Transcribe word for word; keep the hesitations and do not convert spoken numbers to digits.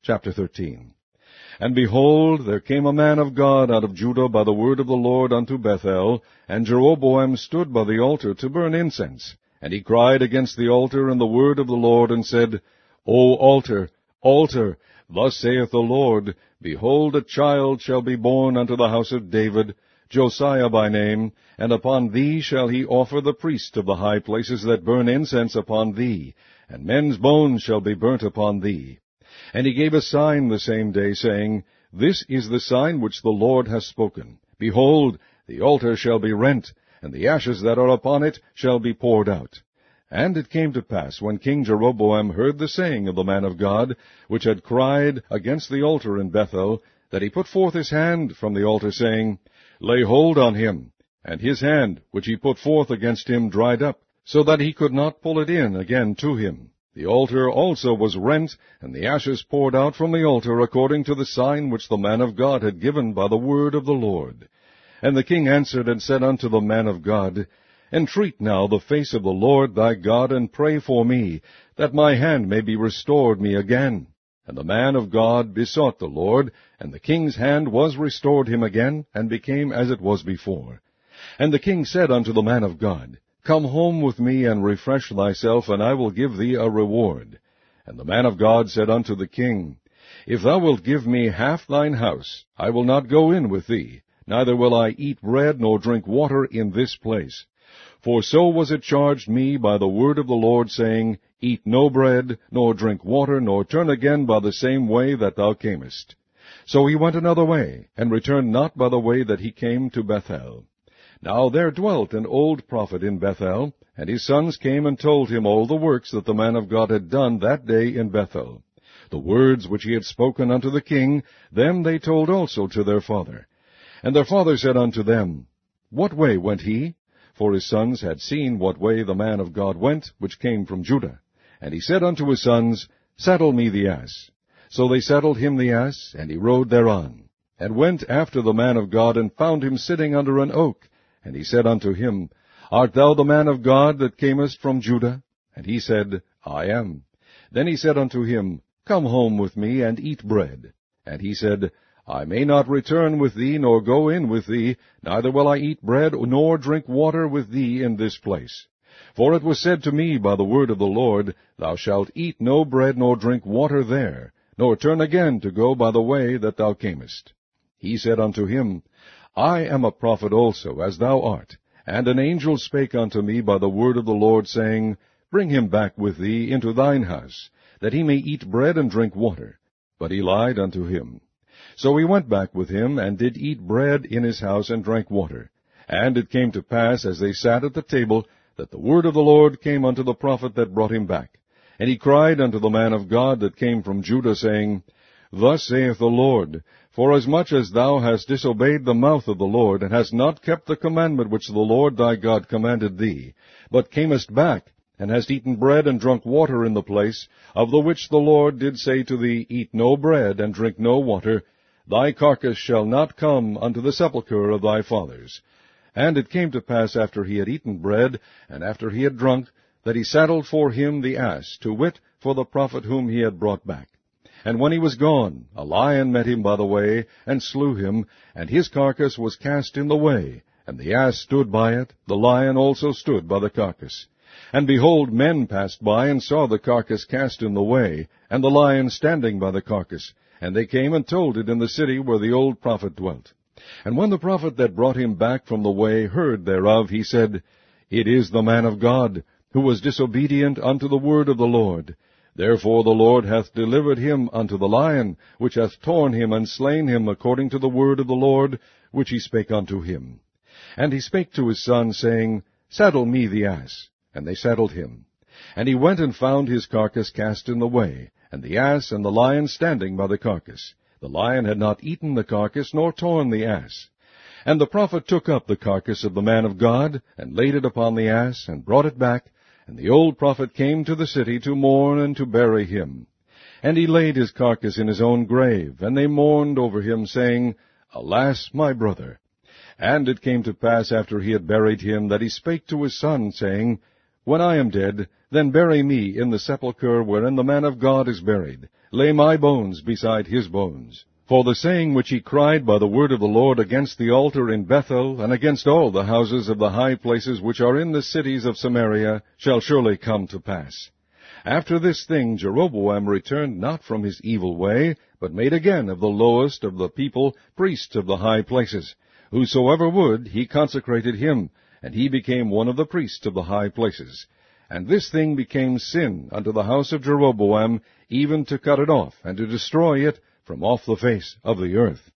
Chapter thirteen. And behold, there came a man of God out of Judah by the word of the Lord unto Bethel, and Jeroboam stood by the altar to burn incense. And he cried against the altar in the word of the Lord, and said, O altar, altar, thus saith the Lord, Behold, a child shall be born unto the house of David, Josiah by name, and upon thee shall he offer the priest of the high places that burn incense upon thee, and men's bones shall be burnt upon thee. And he gave a sign the same day, saying, This is the sign which the Lord hath spoken. Behold, the altar shall be rent, and the ashes that are upon it shall be poured out. And it came to pass, when King Jeroboam heard the saying of the man of God, which had cried against the altar in Bethel, that he put forth his hand from the altar, saying, Lay hold on him. And his hand, which he put forth against him, dried up, so that he could not pull it in again to him. The altar also was rent, and the ashes poured out from the altar, according to the sign which the man of God had given by the word of the Lord. And the king answered and said unto the man of God, Entreat now the face of the Lord thy God, and pray for me, that my hand may be restored me again. And the man of God besought the Lord, and the king's hand was restored him again, and became as it was before. And the king said unto the man of God, Come home with me, and refresh thyself, and I will give thee a reward. And the man of God said unto the king, If thou wilt give me half thine house, I will not go in with thee, neither will I eat bread nor drink water in this place. For so was it charged me by the word of the Lord, saying, Eat no bread, nor drink water, nor turn again by the same way that thou camest. So he went another way, and returned not by the way that he came to Bethel. Now there dwelt an old prophet in Bethel, and his sons came and told him all the works that the man of God had done that day in Bethel. The words which he had spoken unto the king, them they told also to their father. And their father said unto them, What way went he? For his sons had seen what way the man of God went, which came from Judah. And he said unto his sons, Saddle me the ass. So they saddled him the ass, and he rode thereon, and went after the man of God, and found him sitting under an oak. And he said unto him, Art thou the man of God that camest from Judah? And he said, I am. Then he said unto him, Come home with me, and eat bread. And he said, I may not return with thee, nor go in with thee, neither will I eat bread, nor drink water with thee in this place. For it was said to me by the word of the Lord, Thou shalt eat no bread, nor drink water there, nor turn again to go by the way that thou camest. He said unto him, I am a prophet also, as thou art. And an angel spake unto me by the word of the Lord, saying, Bring him back with thee into thine house, that he may eat bread and drink water. But he lied unto him. So he went back with him, and did eat bread in his house, and drank water. And it came to pass, as they sat at the table, that the word of the Lord came unto the prophet that brought him back. And he cried unto the man of God that came from Judah, saying, Thus saith the Lord, Forasmuch as thou hast disobeyed the mouth of the Lord, and hast not kept the commandment which the Lord thy God commanded thee, but camest back, and hast eaten bread and drunk water in the place, of the which the Lord did say to thee, Eat no bread, and drink no water, thy carcass shall not come unto the sepulchre of thy fathers. And it came to pass, after he had eaten bread, and after he had drunk, that he saddled for him the ass, to wit, for the prophet whom he had brought back. And when he was gone, a lion met him by the way, and slew him, and his carcass was cast in the way. And the ass stood by it, the lion also stood by the carcass. And behold, men passed by, and saw the carcass cast in the way, and the lion standing by the carcass. And they came and told it in the city where the old prophet dwelt. And when the prophet that brought him back from the way heard thereof, he said, It is the man of God, who was disobedient unto the word of the Lord. Therefore the Lord hath delivered him unto the lion, which hath torn him and slain him according to the word of the Lord, which he spake unto him. And he spake to his son, saying, Saddle me the ass. And they saddled him. And he went and found his carcass cast in the way, and the ass and the lion standing by the carcass. The lion had not eaten the carcass, nor torn the ass. And the prophet took up the carcass of the man of God, and laid it upon the ass, and brought it back. And the old prophet came to the city to mourn and to bury him. And he laid his carcass in his own grave, and they mourned over him, saying, Alas, my brother! And it came to pass, after he had buried him, that he spake to his son, saying, When I am dead, Then bury me in the sepulchre wherein the man of God is buried. Lay my bones beside his bones. For the saying which he cried by the word of the Lord against the altar in Bethel, and against all the houses of the high places which are in the cities of Samaria, shall surely come to pass. After this thing Jeroboam returned not from his evil way, but made again of the lowest of the people priests of the high places. Whosoever would, he consecrated him, and he became one of the priests of the high places. And this thing became sin unto the house of Jeroboam, even to cut it off, and to destroy it from off the face of the earth.